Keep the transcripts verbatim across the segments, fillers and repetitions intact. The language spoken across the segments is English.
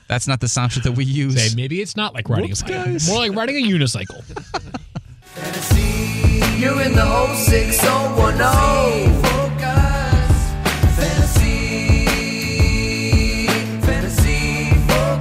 That's not the sound that we use. Say, maybe it's not like riding Whoops, a bike. guys. More like riding a unicycle. Fantasy, you're in the oh six oh one oh. Focus, fantasy, fantasy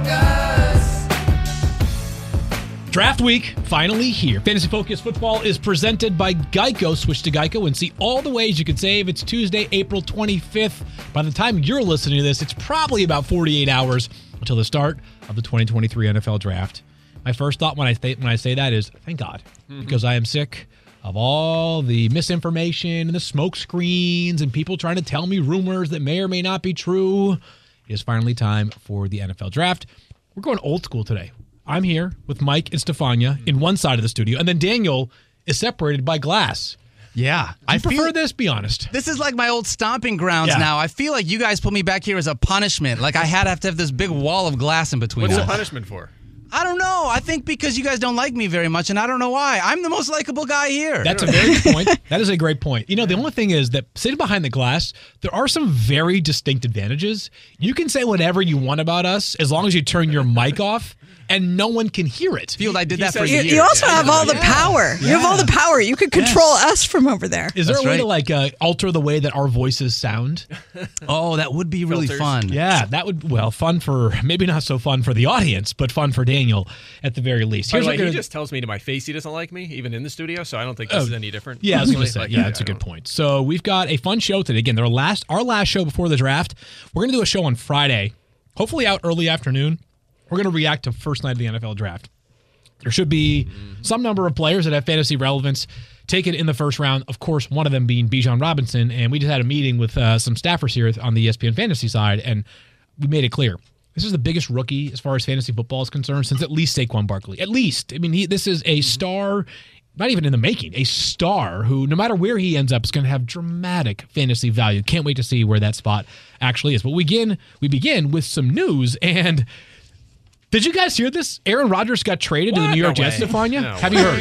focus. Draft week finally here. Fantasy Focus Football is presented by Geico. Switch to Geico and see all the ways you can save. It's Tuesday, April twenty-fifth. By the time you're listening to this, it's probably about forty-eight hours until the start of the twenty twenty-three N F L Draft. My first thought when I th- when I say that is, thank God, mm-hmm. because I am sick of all the misinformation and the smoke screens and people trying to tell me rumors that may or may not be true. It is finally time for the N F L Draft. We're going old school today. I'm here with Mike and Stefania in one side of the studio, and then Daniel is separated by glass. Yeah. I I prefer feel, this, be honest. This is like my old stomping grounds Yeah. now. I feel like you guys put me back here as a punishment. Like I had to have to have this big wall of glass in between What's us. the punishment for? I don't know. I think because you guys don't like me very much, and I don't know why. I'm the most likable guy here. That's a very good point. That is a great point. You know, the only thing is that sitting behind the glass, there are some very distinct advantages. You can say whatever you want about us as long as you turn your mic off, and no one can hear it. Field, I did He that for says- You, years. you also Yeah, have I all know. the power. You have all the power. You could control us from over there. Is there That's a way right. to like uh, alter the way that our voices sound? Oh, that would be really Filters. fun. Yeah, that would, well, fun for, maybe not so fun for the audience, but fun for Daniel at the very least. By the Here's way, what he we're gonna- just tells me to my face he doesn't like me, even in the studio, so I don't think this Oh, is any different. Yeah, I was going to say, Like, yeah, that's I a good don't- point. So we've got a fun show today. Again, our last, our last show before the draft. We're going to do a show on Friday, hopefully out early afternoon. We're going to react to first night of the N F L draft. There should be some number of players that have fantasy relevance taken in the first round. Of course, one of them being Bijan Robinson. And we just had a meeting with uh, some staffers here on the E S P N fantasy side, and we made it clear. This is the biggest rookie as far as fantasy football is concerned since at least Saquon Barkley. At least. I mean, he, this is a star, not even in the making, a star who, no matter where he ends up, is going to have dramatic fantasy value. Can't wait to see where that spot actually is. But we begin, we begin with some news, and did you guys hear this? Aaron Rodgers got traded to the What? New York No Jets, way. Stefania? No Have you heard?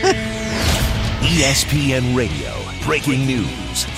E S P N Radio, breaking news.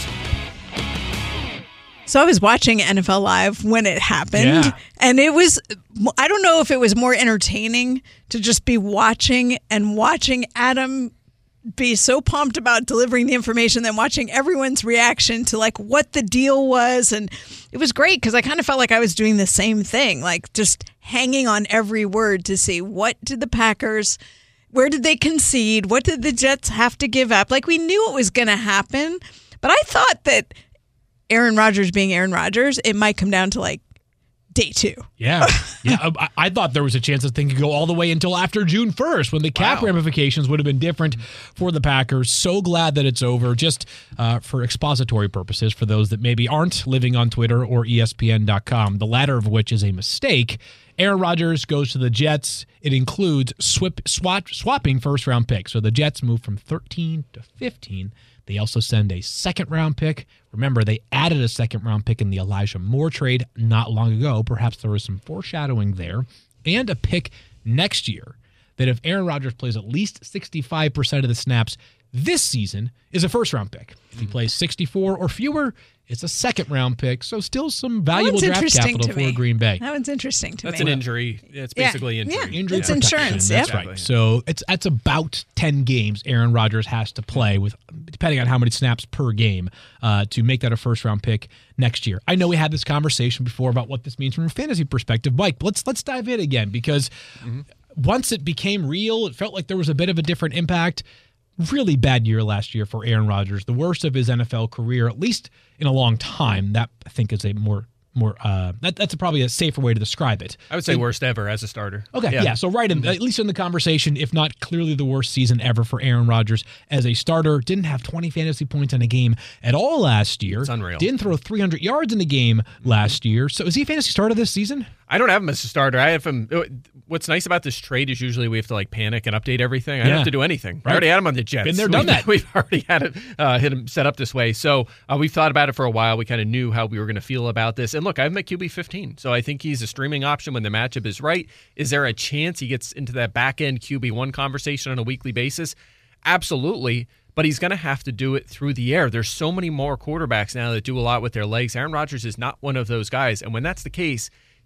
So I was watching N F L Live when it happened, Yeah. and it was, I don't know if it was more entertaining to just be watching and watching Adam be so pumped about delivering the information than watching everyone's reaction to like what the deal was. And it was great because I kind of felt like I was doing the same thing, like just hanging on every word to see what did the Packers, where did they concede? What did the Jets have to give up? Like we knew it was going to happen, but I thought that Aaron Rodgers being Aaron Rodgers, it might come down to like day two. Yeah. Yeah. I, I thought there was a chance that thing could go all the way until after June first when the cap Wow. ramifications would have been different for the Packers. So glad that it's over. Just uh, for expository purposes, for those that maybe aren't living on Twitter or E S P N dot com, the latter of which is a mistake. Aaron Rodgers goes to the Jets. It includes swip, swap, swapping first-round picks. So the Jets move from thirteen to fifteen. They also send a second-round pick. Remember, they added a second-round pick in the Elijah Moore trade not long ago. Perhaps there was some foreshadowing there. And a pick next year that if Aaron Rodgers plays at least sixty-five percent of the snaps this season is a first-round pick. If he plays sixty-four or fewer, it's a second-round pick. So still some valuable That one's draft interesting capital to for me. Green Bay. That one's interesting to That's me. an injury. It's Yeah. basically injury. Yeah. Injury It's protection. insurance, That's yep. right. Exactly. So it's that's about ten games Aaron Rodgers has to play with, depending on how many snaps per game, uh, to make that a first round pick next year. I know we had this conversation before about what this means from a fantasy perspective, Mike. But let's let's dive in again because Mm-hmm. once it became real, it felt like there was a bit of a different impact. Really bad year last year for Aaron Rodgers, the worst of his N F L career, at least in a long time. That I think is a more more uh, that, that's probably a safer way to describe it. I would say worst ever as a starter. Okay, yeah. So right in, at least in the conversation, if not clearly the worst season ever for Aaron Rodgers as a starter. Didn't have twenty fantasy points in a game at all last year. It's unreal. Didn't throw three hundred yards in the game last year. So is he a fantasy starter this season? I don't have him as a starter. I have him. What's nice about this trade is usually we have to like panic and update everything. I don't Yeah. have to do anything. Right. I already had him on the Jets. Been there, done we've, that. We've already had it uh, hit him set up this way. So uh, we've thought about it for a while. We kind of knew how we were going to feel about this. And look, I have him at Q B fifteen. So I think he's a streaming option when the matchup is right. Is there a chance he gets into that back end Q B one conversation on a weekly basis? Absolutely. But he's going to have to do it through the air. There's so many more quarterbacks now that do a lot with their legs. Aaron Rodgers is not one of those guys. And when that's the case,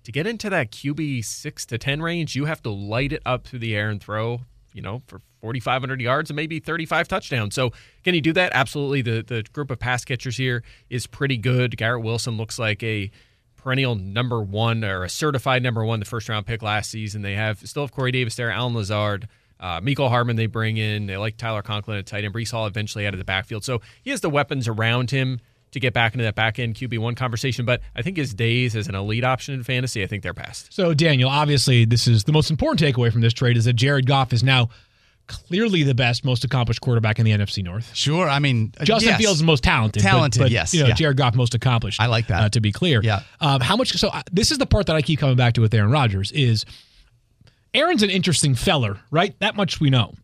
to get into that Q B six to ten range, you have to light it up through the air and throw, you know, for forty-five hundred yards and maybe thirty-five touchdowns. So can he do that? Absolutely. The the group of pass catchers here is pretty good. Garrett Wilson looks like a perennial number one or a certified number one, the first round pick last season. They have still have Corey Davis there, Alan Lazard, uh, Mecole Hardman they bring in. They like Tyler Conklin at tight end. Breece Hall eventually out of the backfield. So he has the weapons around him to get back into that back end Q B one conversation. But I think his days as an elite option in fantasy, I think they're past. So, Daniel, obviously, this is the most important takeaway from this trade is that Jared Goff is now clearly the best, most accomplished quarterback in the N F C North. Sure. I mean, Justin yes. Fields is the most talented. Talented, but, but, yes. You know, yeah. Jared Goff most accomplished. I like that. Uh, to be clear. Yeah. Um, how much? So uh, this is the part that I keep coming back to with Aaron Rodgers is Aaron's an interesting feller, right? That much we know.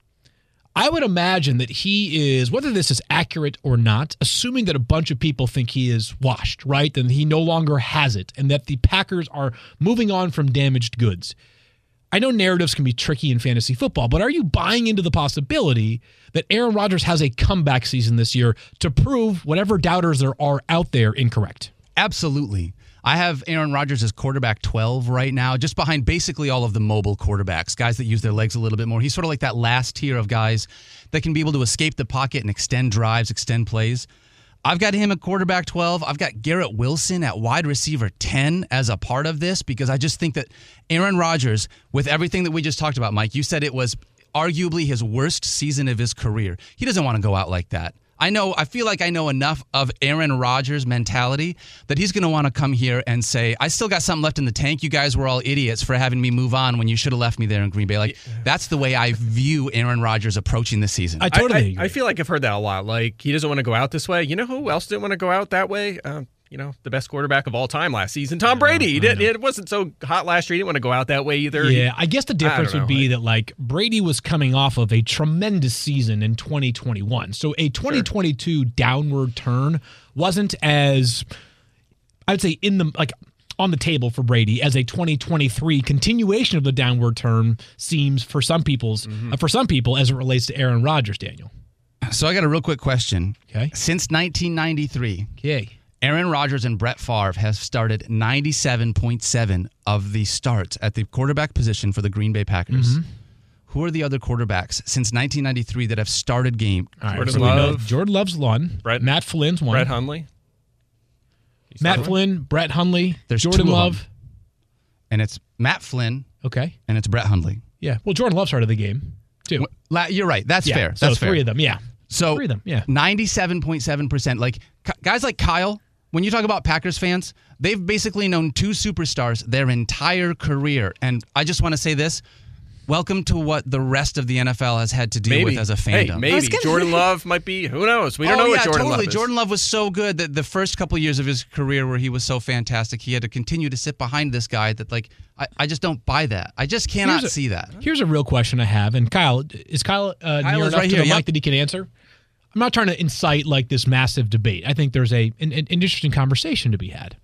I would imagine that he is, whether this is accurate or not, assuming that a bunch of people think he is washed, right? And he no longer has it, and that the Packers are moving on from damaged goods. I know narratives can be tricky in fantasy football, but are you buying into the possibility that Aaron Rodgers has a comeback season this year to prove whatever doubters there are out there incorrect? Absolutely. I have Aaron Rodgers as quarterback twelve right now, just behind basically all of the mobile quarterbacks, guys that use their legs a little bit more. He's sort of like that last tier of guys that can be able to escape the pocket and extend drives, extend plays. I've got him at quarterback twelve. I've got Garrett Wilson at wide receiver ten as a part of this because I just think that Aaron Rodgers, with everything that we just talked about, Mike, you said it was arguably his worst season of his career. He doesn't want to go out like that. I know, I feel like I know enough of Aaron Rodgers' mentality that he's going to want to come here and say, I still got something left in the tank. You guys were all idiots for having me move on when you should have left me there in Green Bay. Like, that's the way I view Aaron Rodgers approaching this season. I totally I, agree. I, I feel like I've heard that a lot. Like, he doesn't want to go out this way. You know who else didn't want to go out that way? Um, you know, the best quarterback of all time last season, Tom Brady. He did, it wasn't so hot last year. He didn't want to go out that way either. Yeah, I guess the difference know, would be like- that, like, Brady was coming off of a tremendous season in twenty twenty-one. So a twenty twenty-two downward turn wasn't as, I would say, in the, like, on the table for Brady as a twenty twenty-three continuation of the downward turn seems for some people's, Mm-hmm. uh, for some people as it relates to Aaron Rodgers, Daniel. So I got a real quick question. Okay. Since nineteen ninety-three, Okay. Aaron Rodgers and Brett Favre have started ninety-seven point seven of the starts at the quarterback position for the Green Bay Packers. Mm-hmm. Who are the other quarterbacks since nineteen ninety-three that have started game? All right, Jordan so we know Love. Jordan Love's one. Brett- Matt Flynn's one. Brett Hundley. You saw Matt that one? Flynn, Brett Hundley, There's Jordan two of Love. them. And it's Matt Flynn Okay. and it's Brett Hundley. Yeah. Well, Jordan Love started the game, too. La- You're right. That's yeah. fair. So That's three fair. of them, yeah. So Three of them, yeah. ninety-seven point seven percent. Like K- guys like Kyle, when you talk about Packers fans, they've basically known two superstars their entire career. And I just want to say this. Welcome to what the rest of the N F L has had to deal Maybe. with as a Hey, fandom. maybe gonna- Jordan Love might be. Who knows? We don't oh, know yeah, what Jordan totally. Love is. Jordan Love was so good that the first couple years of his career where he was so fantastic, he had to continue to sit behind this guy that, like, I, I just don't buy that. I just cannot Here's a- see that. Here's a real question I have, and Kyle, is Kyle, uh, Kyle near is enough right to here, the yep. mic that he can answer? I'm not trying to incite like this massive debate. I think there's a an, an interesting conversation to be had.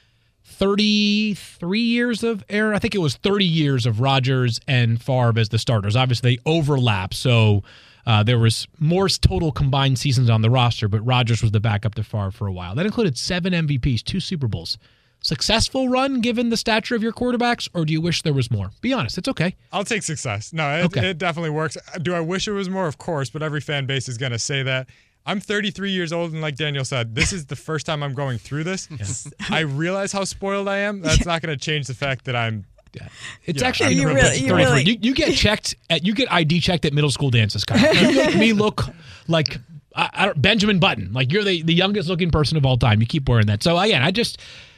thirty-three years of Aaron, I think it was thirty years of Rodgers and Favre as the starters. Obviously, they overlap, so uh, there was more total combined seasons on the roster, but Rodgers was the backup to Favre for a while. That included seven M V Ps, two Super Bowls. Successful run given the stature of your quarterbacks, or do you wish there was more? Be honest, it's okay. I'll take success. No, it, Okay. it definitely works. Do I wish it was more? Of course, but every fan base is going to say that. I'm thirty-three years old, and like Daniel said, this is the first time I'm going through this. I realize how spoiled I am. That's not going to change the fact that I'm. It's Yeah, actually you a really- privilege. you thirty-three. really- You, you get checked at you get I D checked at middle school dances, Kyle. You make me look like I, I don't, Benjamin Button. Like you're the, the youngest looking person of all time. You keep wearing that. So again, I just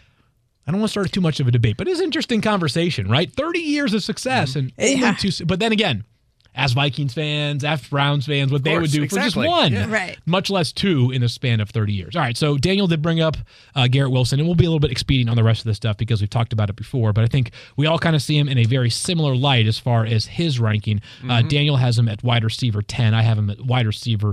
I don't want to start too much of a debate, but it's an interesting conversation, right? thirty years of success and only Yeah. two. But then again, as Vikings fans, as Browns fans, what they would course, do exactly. for just one, Yeah. Right. much less two in a span of thirty years. All right, so Daniel did bring up uh, Garrett Wilson, and we'll be a little bit expedient on the rest of this stuff because we've talked about it before, but I think we all kind of see him in a very similar light as far as his ranking. Uh, Daniel has him at wide receiver ten. I have him at wide receiver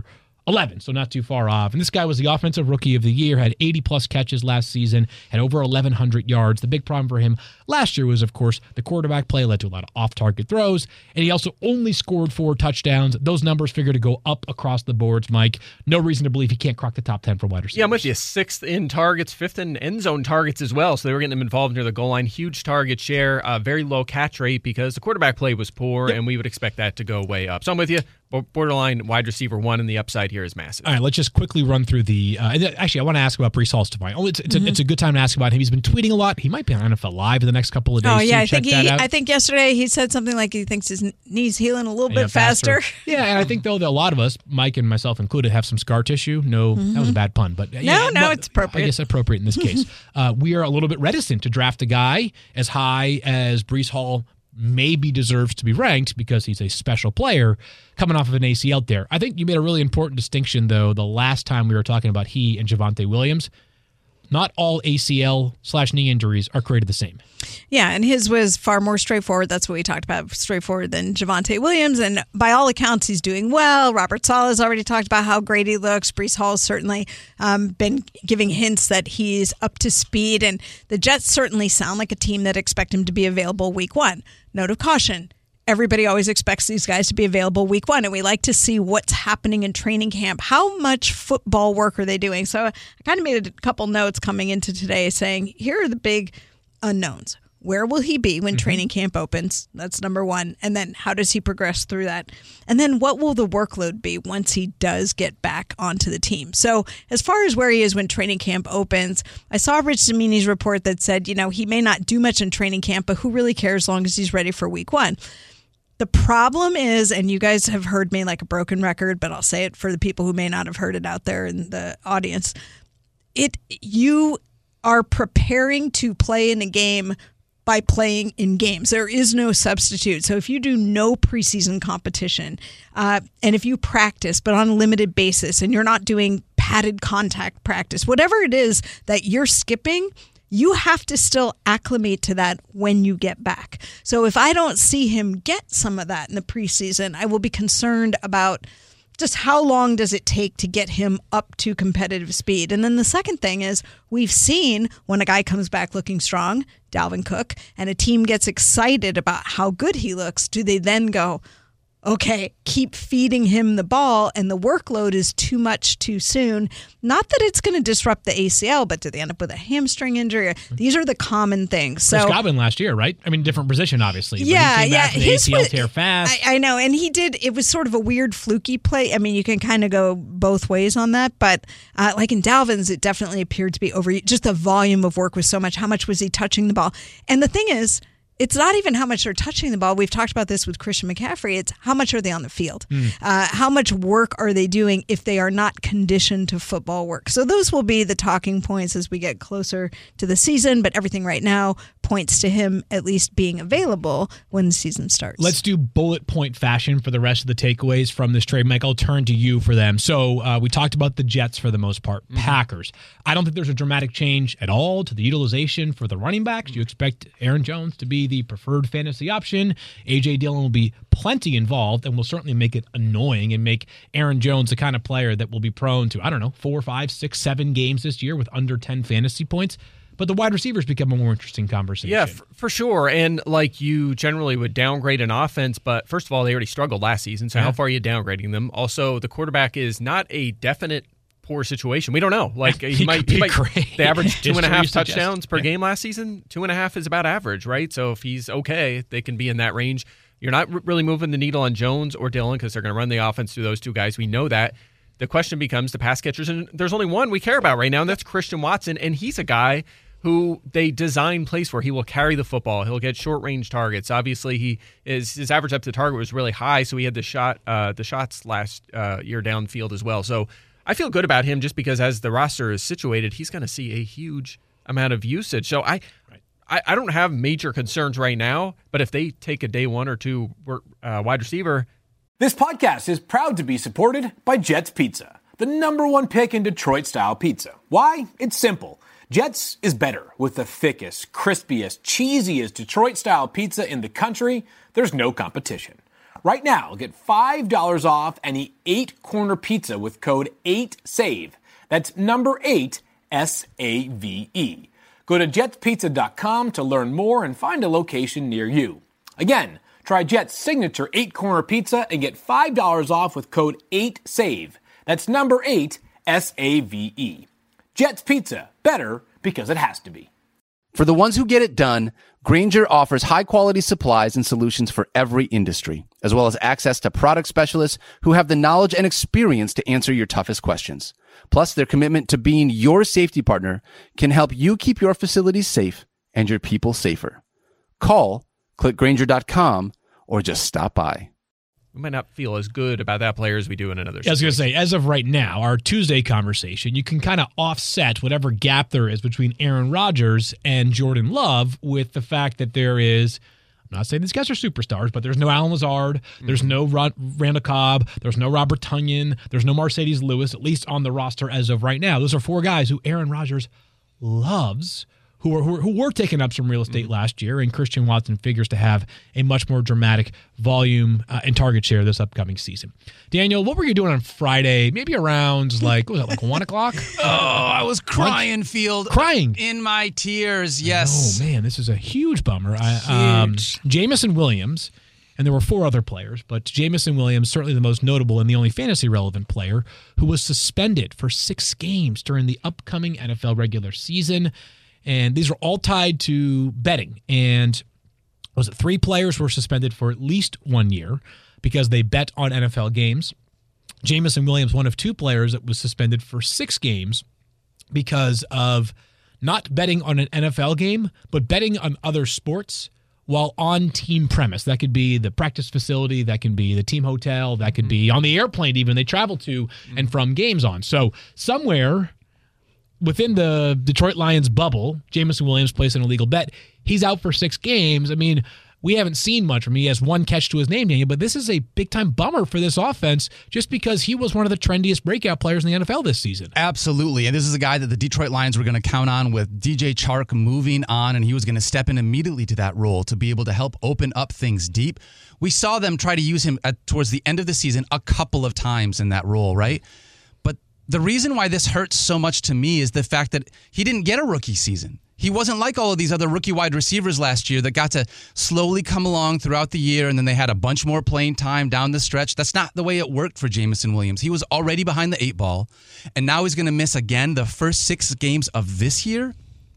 eleven, so not too far off. And this guy was the offensive rookie of the year, had eighty-plus catches last season, had over eleven hundred yards. The big problem for him last year was, of course, the quarterback play led to a lot of off-target throws, and he also only scored four touchdowns. Those numbers figure to go up across the boards, Mike. No reason to believe he can't crack the top ten for wide receivers. Yeah, I'm with you. Sixth in targets, fifth in end zone targets as well, so they were getting him involved near the goal line. Huge target share, uh, very low catch rate because the quarterback play was poor, yep. and we would expect that to go way up. So I'm with you. Borderline wide receiver one, and the upside here is massive. All right, let's just quickly run through the. Uh, actually, I want to ask about Breece Hall tonight. Oh, it's it's, mm-hmm. a, it's a good time to ask about him. He's been tweeting a lot. He might be on N F L Live in the next couple of days. Oh yeah, so I think check he. that out. I think yesterday he said something like he thinks his knee's healing a little yeah, bit faster. faster. Yeah, and I think though that a lot of us, Mike and myself included, have some scar tissue. No, mm-hmm. that was a bad pun, but no, yeah, no, but it's appropriate. I guess appropriate in this case. uh, we are a little bit reticent to draft a guy as high as Breece Hall maybe deserves to be ranked because he's a special player coming off of an A C L tear. I think you made a really important distinction, though, the last time we were talking about he and Javonte Williams. Not all A C L slash knee injuries are created the same. Yeah, and his was far more straightforward. That's what we talked about, straightforward than Javonte Williams. And by all accounts, he's doing well. Robert Saleh's already talked about how great he looks. Breece Hall's certainly um, been giving hints that he's up to speed. And the Jets certainly sound like a team that expect him to be available week one. Note of caution. Everybody always expects these guys to be available week one, and we like to see what's happening in training camp. How much football work are they doing? So I kind of made a couple notes coming into today saying, here are the big unknowns. Where will he be when mm-hmm. training camp opens? That's number one. And then how does he progress through that? And then what will the workload be once he does get back onto the team? So as far as where he is when training camp opens, I saw Rich Zamini's report that said, you know, he may not do much in training camp, but who really cares as long as he's ready for week one? The problem is, and you guys have heard me like a broken record, but I'll say it for the people who may not have heard it out there in the audience. It you are preparing to play in a game by playing in games. There is no substitute. So if you do no preseason competition, uh, and if you practice, but on a limited basis, and you're not doing padded contact practice, whatever it is that you're skipping, you have to still acclimate to that when you get back. So if I don't see him get some of that in the preseason, I will be concerned about just how long does it take to get him up to competitive speed. And then the second thing is we've seen when a guy comes back looking strong, Dalvin Cook, and a team gets excited about how good he looks, do they then go, okay, keep feeding him the ball and the workload is too much too soon? Not that it's going to disrupt the A C L, but do they end up with a hamstring injury? These are the common things. So Chris Godwin last year, right? I mean, different position, obviously. Yeah, but he came yeah. back from the A C L tear fast. I, I know, and he did. It was sort of a weird fluky play. I mean, you can kind of go both ways on that, but uh, like in Dalvin's, it definitely appeared to be over. Just the volume of work was so much. How much was he touching the ball? And the thing is, it's not even how much they're touching the ball. We've talked about this with Christian McCaffrey. It's how much are they on the field? Mm. Uh, how much work are they doing if they are not conditioned to football work? So those will be the talking points as we get closer to the season. But everything right now points to him at least being available when the season starts. Let's do bullet point fashion for the rest of the takeaways from this trade. Mike, I'll turn to you for them. So uh, we talked about the Jets for the most part. Mm-hmm. Packers. I don't think there's a dramatic change at all to the utilization for the running backs. You expect Aaron Jones to be the preferred fantasy option. A J Dillon will be plenty involved and will certainly make it annoying and make Aaron Jones the kind of player that will be prone to, I don't know, four, five, six, seven games this year with under ten fantasy points. But the wide receivers become a more interesting conversation. Yeah, for, for sure. And like you generally would downgrade an offense, but first of all, they already struggled last season. So yeah. How far are you downgrading them? Also, the quarterback is not a definite poor situation. We don't know. Like he, he might, he might great. They averaged two and a half touchdowns suggest. per yeah. game last season. Two and a half is about average, right? So if he's okay, they can be in that range. You're not r- really moving the needle on Jones or Dillon because they're going to run the offense through those two guys. We know that. The question becomes the pass catchers, and there's only one we care about right now, and that's Christian Watson, and he's a guy who they design plays where he will carry the football. He'll get short range targets. Obviously, he is his average up to the target was really high, so he had the shot uh, the shots last uh, year downfield as well. So I feel good about him just because as the roster is situated, he's going to see a huge amount of usage. So I, right. I I don't have major concerns right now, but if they take a day one or two uh, wide receiver. This podcast is proud to be supported by Jets Pizza, the number one pick in Detroit-style pizza. Why? It's simple. Jets is better with the thickest, crispiest, cheesiest Detroit-style pizza in the country. There's no competition. Right now, get five dollars off any eight-corner pizza with code eight save. That's number eight, S A V E. Go to jets pizza dot com to learn more and find a location near you. Again, try Jet's signature eight-corner pizza and get five dollars off with code eight save. That's number eight, S A V E. Jet's Pizza, better because it has to be. For the ones who get it done, Grainger offers high-quality supplies and solutions for every industry, as well as access to product specialists who have the knowledge and experience to answer your toughest questions. Plus, their commitment to being your safety partner can help you keep your facilities safe and your people safer. Call, click Grainger dot com, or just stop by. We might not feel as good about that player as we do in another. I was going to say, as of right now, our Tuesday conversation, you can kind of offset whatever gap there is between Aaron Rodgers and Jordan Love with the fact that there is, I'm not saying these guys are superstars, but there's no Alan Lazard, mm-hmm. there's no Rod, Randall Cobb, there's no Robert Tonyan, there's no Mercedes Lewis, at least on the roster as of right now. Those are four guys who Aaron Rodgers loves, who, are, who, are, who were taking up some real estate mm-hmm. last year, and Christian Watson figures to have a much more dramatic volume uh, and target share this upcoming season. Daniel, what were you doing on Friday? Maybe around, like, what was it, like one o'clock? Oh, I was crying, Lunch? Field. Crying? In my tears, yes. Oh, man, this is a huge bummer. I, um, Jamison Williams, and there were four other players, but Jamison Williams, certainly the most notable and the only fantasy-relevant player, who was suspended for six games during the upcoming N F L regular season. And these are all tied to betting. And was it three players were suspended for at least one year because they bet on N F L games. Jamison Williams, one of two players that was suspended for six games because of not betting on an N F L game, but betting on other sports while on team premise. That could be the practice facility, that can be the team hotel, that could be on the airplane even they travel to and from games on. So somewhere within the Detroit Lions bubble, Jamison Williams placed an illegal bet. He's out for six games. I mean, we haven't seen much from him. He has one catch to his name, Daniel, but this is a big-time bummer for this offense just because he was one of the trendiest breakout players in the N F L this season. Absolutely, and this is a guy that the Detroit Lions were going to count on with D J Chark moving on, and he was going to step in immediately to that role to be able to help open up things deep. We saw them try to use him at, towards the end of the season a couple of times in that role, right? The reason why this hurts so much to me is the fact that he didn't get a rookie season. He wasn't like all of these other rookie wide receivers last year that got to slowly come along throughout the year, and then they had a bunch more playing time down the stretch. That's not the way it worked for Jamison Williams. He was already behind the eight ball, and now he's going to miss again the first six games of this year.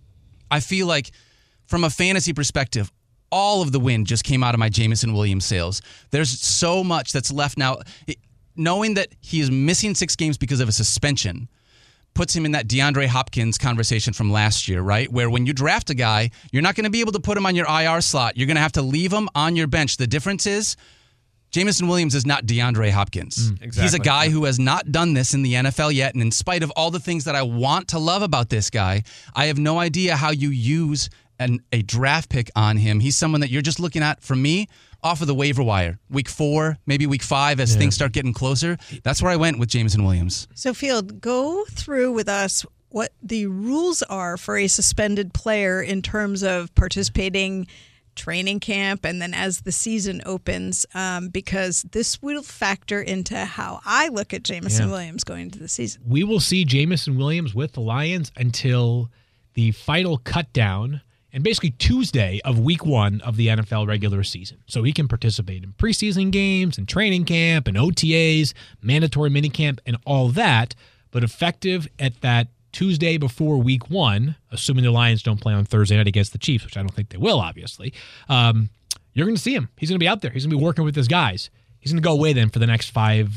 I feel like from a fantasy perspective, all of the wind just came out of my Jamison Williams sails. There's so much that's left now. It, Knowing that he is missing six games because of a suspension puts him in that DeAndre Hopkins conversation from last year, right? Where when you draft a guy, you're not going to be able to put him on your I R slot. You're going to have to leave him on your bench. The difference is Jamison Williams is not DeAndre Hopkins. Mm, exactly. He's a guy who has not done this in the N F L yet, and in spite of all the things that I want to love about this guy, I have no idea how you use an, a draft pick on him. He's someone that you're just looking at, for me, off of the waiver wire. Week four, maybe week five, as yeah. things start getting closer. That's where I went with Jamison Williams. So, Field, go through with us what the rules are for a suspended player in terms of participating training camp and then as the season opens, um, because this will factor into how I look at Jamison yeah. Williams going into the season. We will see Jamison Williams with the Lions until the final cut down and basically Tuesday of week one of the N F L regular season. So he can participate in preseason games and training camp and O T As, mandatory minicamp, and all that, but effective at that Tuesday before week one, assuming the Lions don't play on Thursday night against the Chiefs, which I don't think they will, obviously, um, you're going to see him. He's going to be out there. He's going to be working with his guys. He's going to go away then for the next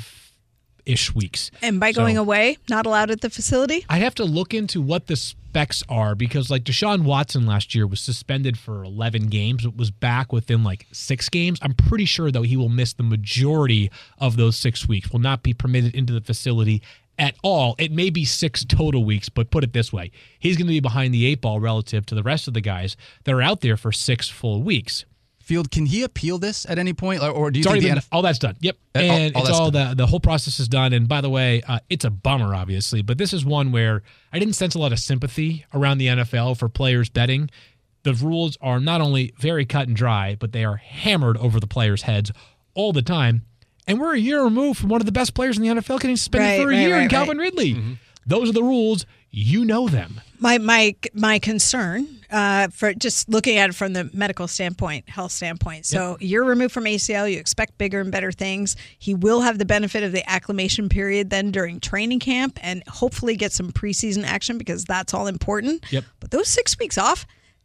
five-ish weeks. And by going so, away, not allowed at the facility? I have to look into what the specs are because, like, Deshaun Watson last year was suspended for eleven games. It was back within, like, six games. I'm pretty sure, though, he will miss the majority of those six weeks, will not be permitted into the facility at all. It may be six total weeks, but put it this way. He's going to be behind the eight ball relative to the rest of the guys that are out there for six full weeks. Field, can he appeal this at any point? Or, or do you it's think been, the N F L- all that's done. Yep. Uh, and all, all it's all done. the, the whole process is done. And by the way, uh, it's a bummer, obviously, but this is one where I didn't sense a lot of sympathy around the N F L for players betting. The rules are not only very cut and dry, but they are hammered over the players' heads all the time. And we're a year removed from one of the best players in the N F L getting suspended Right, for a right, year right, in Calvin right. Ridley. Mm-hmm. Those are the rules. You know them. My my my concern uh, for just looking at it from the medical standpoint, health standpoint. So yep. You're removed from A C L. You expect bigger and better things. He will have the benefit of the acclimation period then during training camp, and hopefully get some preseason action because that's all important. Yep. But those six weeks off,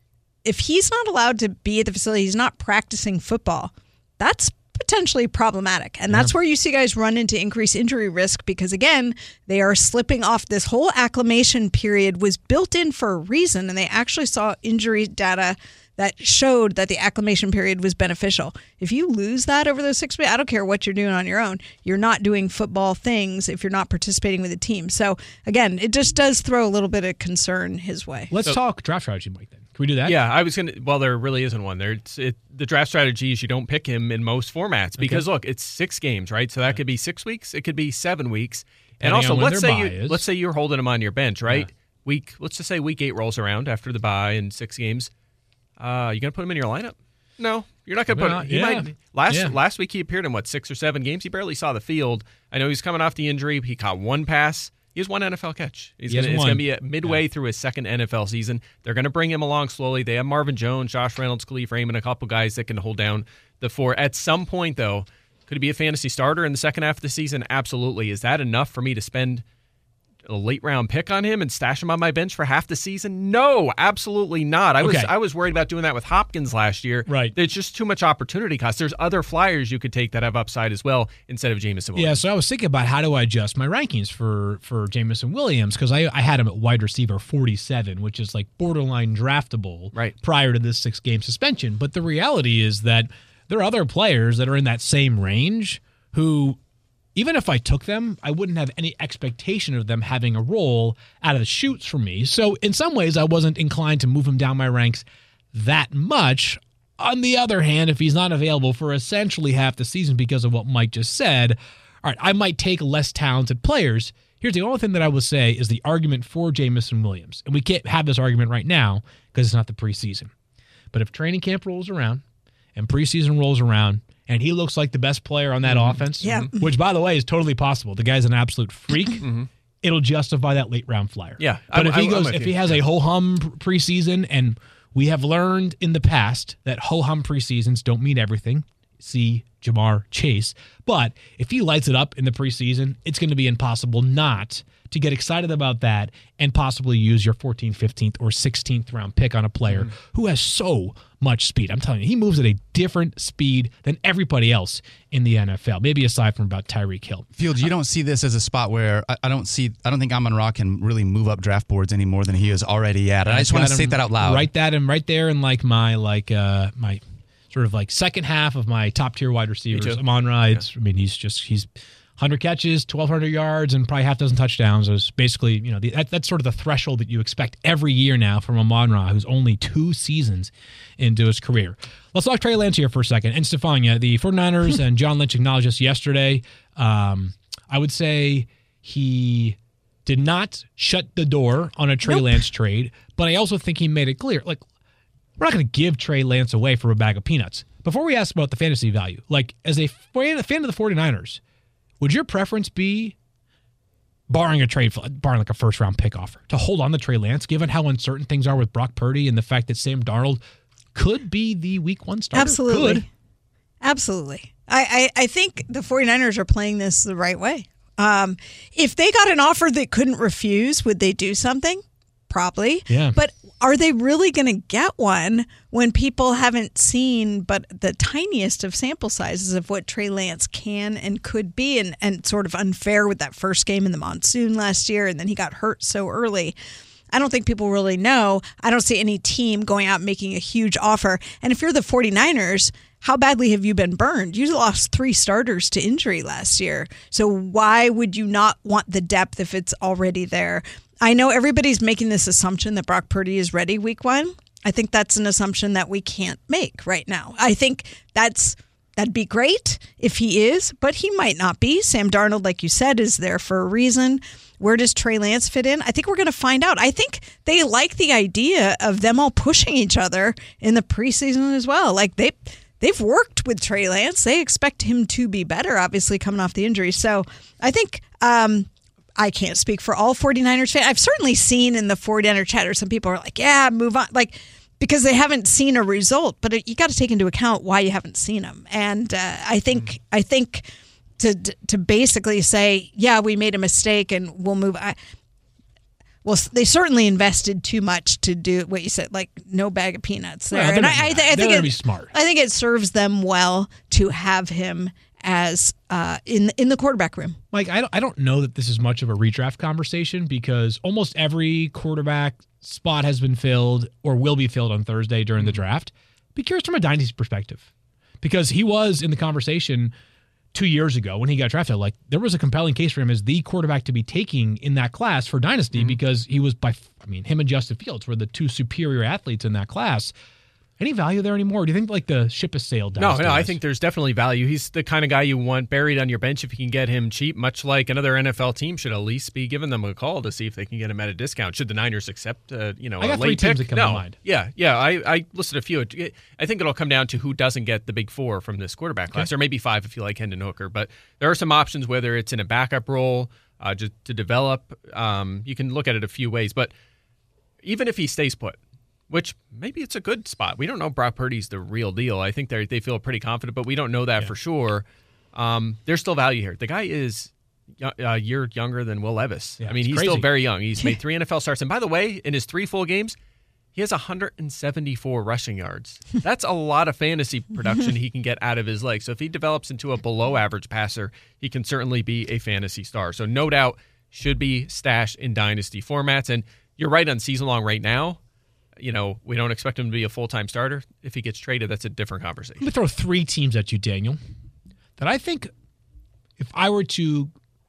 if he's not allowed to be at the facility, he's not practicing football. That's potentially problematic. And that's yeah. where you see guys run into increased injury risk because, again, they are slipping off. This whole acclimation period was built in for a reason, and they actually saw injury data that showed that the acclimation period was beneficial. If you lose that over those six weeks, I don't care what you're doing on your own. You're not doing football things if you're not participating with the team. So, again, it just does throw a little bit of concern his way. Let's so, talk draft strategy, Mike, then. Can we do that? Yeah, I was going to. Well, there really isn't one. There, it's, it, the draft strategy is you don't pick him in most formats because, okay. look, it's six games, right? So that yeah. could be six weeks. It could be seven weeks. And Depending also, let's say, you, is. let's say you're holding him on your bench, right? Yeah. Week, let's just say week eight rolls around after the bye and six games. Uh, you going to put him in your lineup? No, you're not going to put him. He yeah. might, last, yeah. last week he appeared in, what, six or seven games? He barely saw the field. I know he's coming off the injury. He caught one pass. He has one N F L catch. He's he gonna, it's going to be a midway yeah. through his second N F L season. They're going to bring him along slowly. They have Marvin Jones, Josh Reynolds, Khalif Raymond, a couple guys that can hold down the four. At some point, though, could he be a fantasy starter in the second half of the season? Absolutely. Is that enough for me to spend a late round pick on him and stash him on my bench for half the season? No, absolutely not. I okay. was I was worried about doing that with Hopkins last year. Right. There's just too much opportunity cost. There's other flyers you could take that have upside as well instead of Jameson Williams. Yeah, so I was thinking about how do I adjust my rankings for for Jameson Williams because I, I had him at wide receiver forty-seven, which is like borderline draftable right. prior to this six-game suspension. But the reality is that there are other players that are in that same range who, even if I took them, I wouldn't have any expectation of them having a role out of the chutes for me. So in some ways, I wasn't inclined to move him down my ranks that much. On the other hand, if he's not available for essentially half the season because of what Mike just said, all right, I might take less talented players. Here's the only thing that I will say is the argument for Jameson Williams. And we can't have this argument right now because it's not the preseason. But if training camp rolls around and preseason rolls around, and he looks like the best player on that mm-hmm. offense, yeah. which, by the way, is totally possible. The guy's an absolute freak. mm-hmm. It'll justify that late round flyer. Yeah, but I'm, if he I'm, goes, I'm if you. he has yeah. a ho hum preseason, and we have learned in the past that ho hum preseasons don't mean everything. See Jamar Chase, but if he lights it up in the preseason, it's going to be impossible not to get excited about that and possibly use your fourteenth, fifteenth, or sixteenth round pick on a player mm-hmm. who has so much speed. I'm telling you, he moves at a different speed than everybody else in the N F L, maybe aside from about Tyreek Hill. Fields, you don't see this as a spot where I, I don't see, I don't think Amon-Ra can really move up draft boards any more than he is already at. And I just want to say that out loud. Write that in right there in like my, like, uh, my, sort of like second half of my top tier wide receivers. Amon-Ra, yeah. I mean, he's just, he's one hundred catches, twelve hundred yards, and probably half dozen touchdowns. It was basically, you know, the, that, that's sort of the threshold that you expect every year now from Amon-Ra, who's only two seasons into his career. Let's talk Trey Lance here for a second. And Stefania, the 49ers and John Lynch acknowledged this yesterday. Um, I would say he did not shut the door on a Trey nope. Lance trade, but I also think he made it clear, like, we're not going to give Trey Lance away for a bag of peanuts. Before we ask about the fantasy value, like as a fan of the 49ers, would your preference be, barring a trade, barring like a first round pick offer, to hold on to Trey Lance, given how uncertain things are with Brock Purdy and the fact that Sam Darnold could be the week one starter? Absolutely. Could. Absolutely. I, I, I think the 49ers are playing this the right way. Um, if they got an offer they couldn't refuse, would they do something? Probably. Yeah. But are they really going to get one when people haven't seen but the tiniest of sample sizes of what Trey Lance can and could be, and, and sort of unfair with that first game in the monsoon last year, and then he got hurt so early. I don't think people really know. I don't see any team going out and making a huge offer. And if you're the 49ers, how badly have you been burned? You lost three starters to injury last year. So why would you not want the depth if it's already there? I know everybody's making this assumption that Brock Purdy is ready week one. I think that's an assumption that we can't make right now. I think that's that'd be great if he is, but he might not be. Sam Darnold, like you said, is there for a reason. Where does Trey Lance fit in? I think we're going to find out. I think they like the idea of them all pushing each other in the preseason as well. Like they they've worked with Trey Lance. They expect him to be better, obviously, coming off the injury. So I think um, I can't speak for all 49ers fans. I've certainly seen in the 49er chatter, some people are like, yeah, move on. Like, because they haven't seen a result, but it, you got to take into account why you haven't seen them. And uh, I think, mm. I think to to basically say, yeah, we made a mistake and we'll move. I, Well, they certainly invested too much to do what you said, like no bag of peanuts there. Well, and I, I, th- I think it, it, be smart. I think it serves them well to have him as uh, in in the quarterback room. Mike, I don't, I don't know that this is much of a redraft conversation because almost every quarterback spot has been filled or will be filled on Thursday during the draft. Be curious from a dynasty perspective because he was in the conversation two years ago when he got drafted. Like there was a compelling case for him as the quarterback to be taking in that class for dynasty mm-hmm. because he was by, I mean, him and Justin Fields were the two superior athletes in that class. Any value there anymore? Do you think like the ship has sailed down? No, no, I think there's definitely value. He's the kind of guy you want buried on your bench if you can get him cheap, much like another N F L team should at least be giving them a call to see if they can get him at a discount. Should the Niners accept, uh, you know, I got a late three teams pick? that come no. to mind. Yeah, yeah, I, I listed a few. I think it'll come down to who doesn't get the big four from this quarterback class, okay. or maybe five if you like Hendon Hooker. But there are some options, whether it's in a backup role, uh, just to develop. Um, you can look at it a few ways. But even if he stays put, which maybe it's a good spot. We don't know Brock Purdy's the real deal. I think they they feel pretty confident, but we don't know that yeah. for sure. Um, there's still value here. The guy is a year younger than Will Levis. Yeah, I mean, he's crazy. still very young. He's made three N F L starts. And by the way, in his three full games, he has one hundred seventy-four rushing yards. That's a lot of fantasy production he can get out of his legs. So if he develops into a below-average passer, he can certainly be a fantasy star. So no doubt should be stashed in dynasty formats. And you're right on season long right now. You know, we don't expect him to be a full-time starter. If he gets traded, that's a different conversation. Let me throw three teams at you, Daniel, that I think if I were to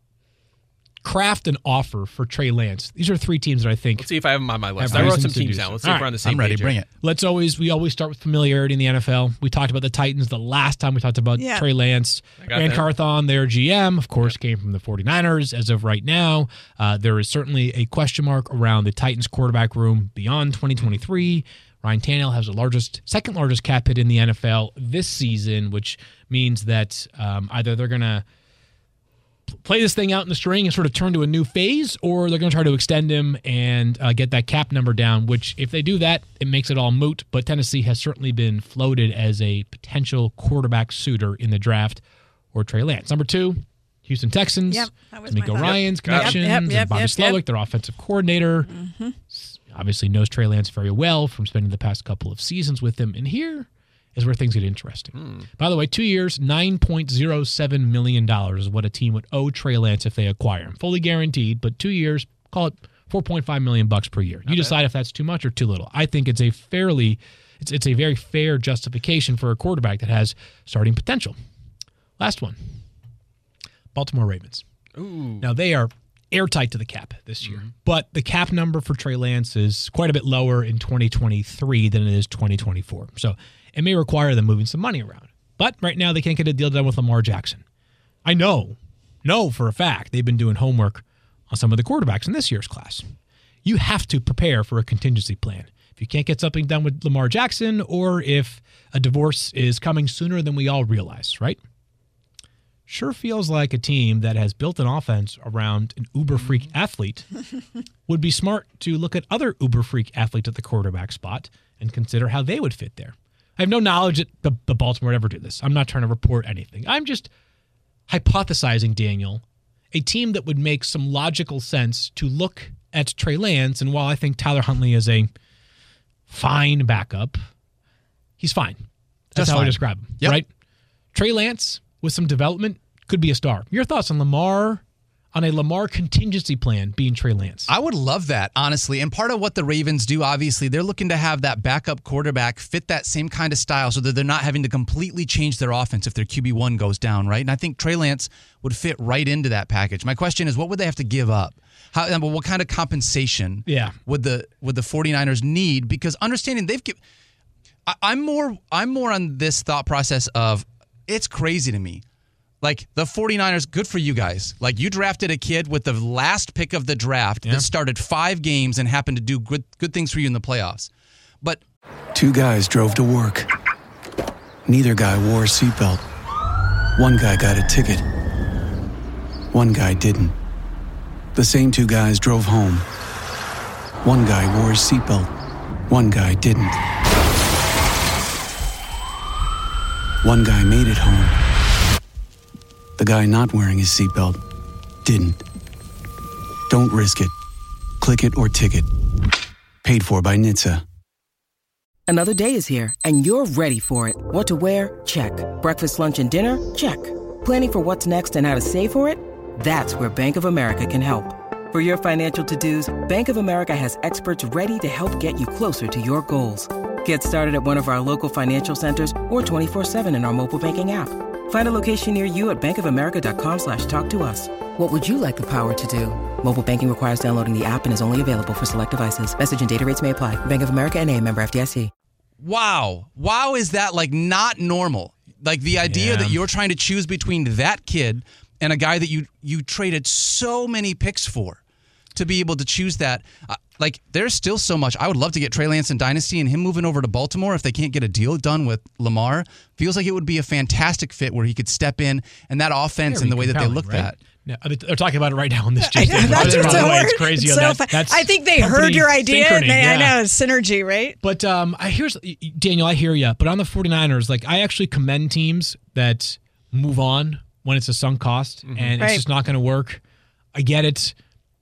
craft an offer for Trey Lance, these are three teams that I think. Let's see if I have them on my list. I I wrote reason some to teams do down. so. Let's see All if we're right. on the same I'm ready. page Bring here. it. Let's always, we always start with familiarity in the N F L. We talked about the Titans the last time we talked about Yeah. Trey Lance. got Rand that. Carthon, their G M, of course, came from the 49ers. As of right now, uh, there is certainly a question mark around the Titans quarterback room beyond twenty twenty-three. Ryan Tannehill has the largest, second largest cap hit in the N F L this season, which means that um, either they're going to play this thing out in the string and sort of turn to a new phase, or they're going to try to extend him and uh, get that cap number down, which if they do that, it makes it all moot. But Tennessee has certainly been floated as a potential quarterback suitor in the draft, or Trey Lance. Number two, Houston Texans. Yep, that was my D'Amico thought. Ryan's Yep, connections, yep, and yep, Bobby yep, Slowick, yep. their offensive coordinator. Mm-hmm. Obviously knows Trey Lance very well from spending the past couple of seasons with him. And here is where things get interesting. Hmm. By the way, two years, nine point oh seven million dollars is what a team would owe Trey Lance if they acquire him. Fully guaranteed, but two years, call it four point five million dollars bucks per year. You decide if that's too much or too little. I think it's a fairly, it's, it's a very fair justification for a quarterback that has starting potential. Last one, Baltimore Ravens. Ooh. Now, they are airtight to the cap this year, mm-hmm. but the cap number for Trey Lance is quite a bit lower in twenty twenty-three than it is twenty twenty-four. So it may require them moving some money around. But right now, they can't get a deal done with Lamar Jackson. I know, know for a fact they've been doing homework on some of the quarterbacks in this year's class. You have to prepare for a contingency plan. If you can't get something done with Lamar Jackson, or if a divorce is coming sooner than we all realize, right? Sure feels like a team that has built an offense around an uber freak athlete would be smart to look at other uber freak athletes at the quarterback spot and consider how they would fit there. I have no knowledge that the, the Baltimore ever did this. I'm not trying to report anything. I'm just hypothesizing, Daniel, a team that would make some logical sense to look at Trey Lance. And while I think Tyler Huntley is a fine backup, he's fine. That's Just how fine. I describe him, Yep. right? Trey Lance, with some development, could be a star. Your thoughts on Lamar, on a Lamar contingency plan being Trey Lance? I would love that, honestly. And part of what the Ravens do, obviously, they're looking to have that backup quarterback fit that same kind of style so that they're not having to completely change their offense if their Q B one goes down, right? And I think Trey Lance would fit right into that package. My question is, what would they have to give up? How, well, what kind of compensation Yeah. would the would the 49ers need? Because understanding they've given, I'm more I'm more on this thought process of it's crazy to me. Like, the 49ers, good for you guys. Like, you drafted a kid with the last pick of the draft Yeah. that started five games and happened to do good good things for you in the playoffs. But Two guys drove to work. Neither guy wore a seatbelt. One guy got a ticket. One guy didn't. The same two guys drove home. One guy wore his seatbelt. One guy didn't. One guy made it home. The guy not wearing his seatbelt didn't. Don't risk it. Click it or ticket. Paid for by N H T S A. Another day is here, and you're ready for it. What to wear? Check. Breakfast, lunch, and dinner? Check. Planning for what's next and how to save for it? That's where Bank of America can help. For your financial to-dos, Bank of America has experts ready to help get you closer to your goals. Get started at one of our local financial centers or twenty-four seven in our mobile banking app. Find a location near you at bankofamerica.com slash talk to us. What would you like the power to do? Mobile banking requires downloading the app and is only available for select devices. Message and data rates may apply. Bank of America N A, member F D I C. Wow. Wow, is that like not normal? Like the idea Yeah. that you're trying to choose between that kid and a guy that you you traded so many picks for to be able to choose that. Uh, like there's still so much. I would love to get Trey Lance in Dynasty, and him moving over to Baltimore if they can't get a deal done with Lamar feels like it would be a fantastic fit where he could step in and that offense and the way that they look right? at. Yeah, they're talking about it right now on this. I know, Just that's by what's the so way, hard. it's crazy. It's on so that. fun. That's I think they company heard your idea. And synchrony, they, I yeah. know, synergy, right? But um, I here's Daniel, I hear you. But on the 49ers, like I actually commend teams that move on when it's a sunk cost and it's Right. just not going to work. I get it.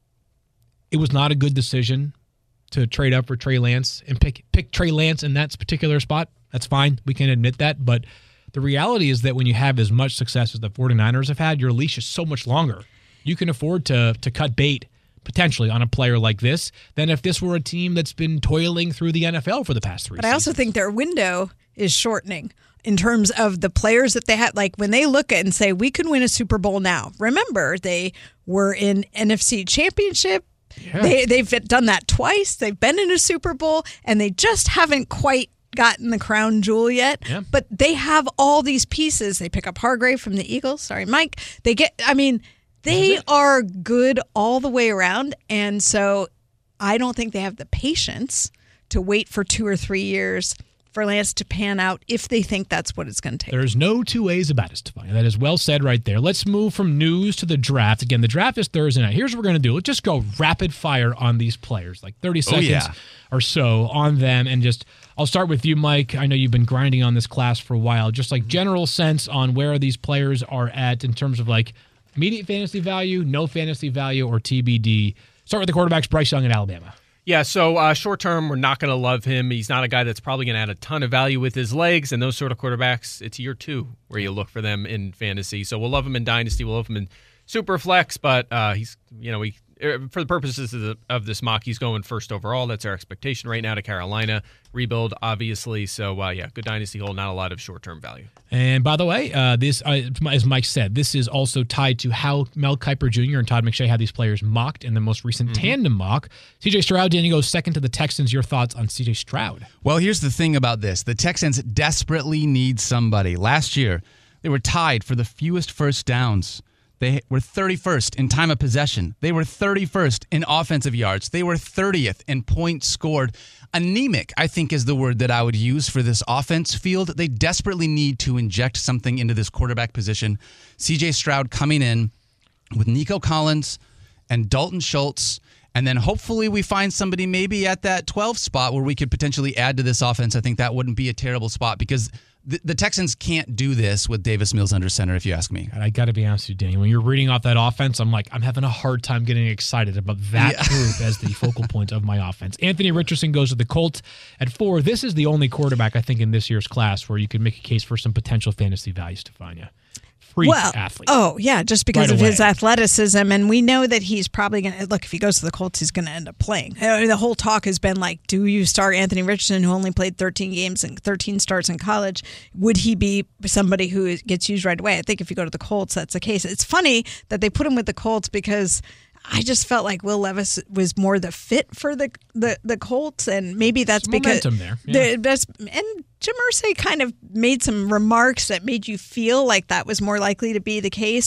It was not a good decision to trade up for Trey Lance and pick pick Trey Lance in that particular spot. That's fine. We can admit that. But the reality is that when you have as much success as the 49ers have had, your leash is so much longer. You can afford to to cut bait potentially on a player like this than if this were a team that's been toiling through the N F L for the past three But I also seasons. think their window is shortening in terms of the players that they had. Like when they look at and say, we could win a Super Bowl now. Remember, they were in N F C Championship. They, they've done that twice. They've been in a Super Bowl, and they just haven't quite gotten the crown jewel yet. Yeah. But they have all these pieces. They pick up Hargrave from the Eagles. Sorry, Mike. They get, I mean, they are good all the way around. And so I don't think they have the patience to wait for two or three years for Lance to pan out if they think that's what it's going to take. There's no two ways about it, Stefania. That is well said right there. Let's move from news to the draft. Again, the draft is Thursday night. Here's what we're going to do. Let's just go rapid fire on these players, like thirty seconds yeah. or so on them. And just, I'll start with you, Mike. I know you've been grinding on this class for a while. Just like general sense on where these players are at in terms of like immediate fantasy value, no fantasy value, or T B D. Start with the quarterbacks, Bryce Young at Alabama. Yeah, so uh, short term, we're not going to love him. He's not a guy that's probably going to add a ton of value with his legs, and those sort of quarterbacks, it's year two where you look for them in fantasy. So we'll love him in Dynasty, we'll love him in Superflex, but uh, he's, you know, we for the purposes of, the, of this mock, he's going first overall. That's our expectation right now to Carolina. Rebuild, obviously. So, uh, yeah, good dynasty hold, not a lot of short-term value. And by the way, uh, this, uh, as Mike said, this is also tied to how Mel Kiper Junior and Todd McShay had these players mocked in the most recent mm-hmm. tandem mock. C J Stroud, Daniel goes second to the Texans. Your thoughts on C J Stroud? Well, here's the thing about this. The Texans desperately need somebody. Last year, they were tied for the fewest first downs. They were thirty-first in time of possession. They were thirty-first in offensive yards. They were thirtieth in points scored. Anemic, I think, is the word that I would use for this offense field. They desperately need to inject something into this quarterback position. C J Stroud coming in with Nico Collins and Dalton Schultz. And then hopefully we find somebody maybe at that twelve spot where we could potentially add to this offense. I think that wouldn't be a terrible spot because the, the Texans can't do this with Davis Mills under center, if you ask me. And I got to be honest with you, Daniel. When you're reading off that offense, I'm like, I'm having a hard time getting excited about that Yeah. group as the focal point of my offense. Anthony Richardson goes to the Colts at four. This is the only quarterback, I think, in this year's class where you could make a case for some potential fantasy value, Stefania. Freak well, athlete. Oh, yeah, just because Right of away. his athleticism. And we know that he's probably going to, look, if he goes to the Colts, he's going to end up playing. I mean, the whole talk has been like, do you start Anthony Richardson, who only played thirteen games and thirteen starts in college? Would he be somebody who gets used right away? I think if you go to the Colts, that's the case. It's funny that they put him with the Colts because I just felt like Will Levis was more the fit for the the, the Colts, and maybe that's Some because momentum there. Yeah. the best. And Jim Irsay kind of made some remarks that made you feel like that was more likely to be the case.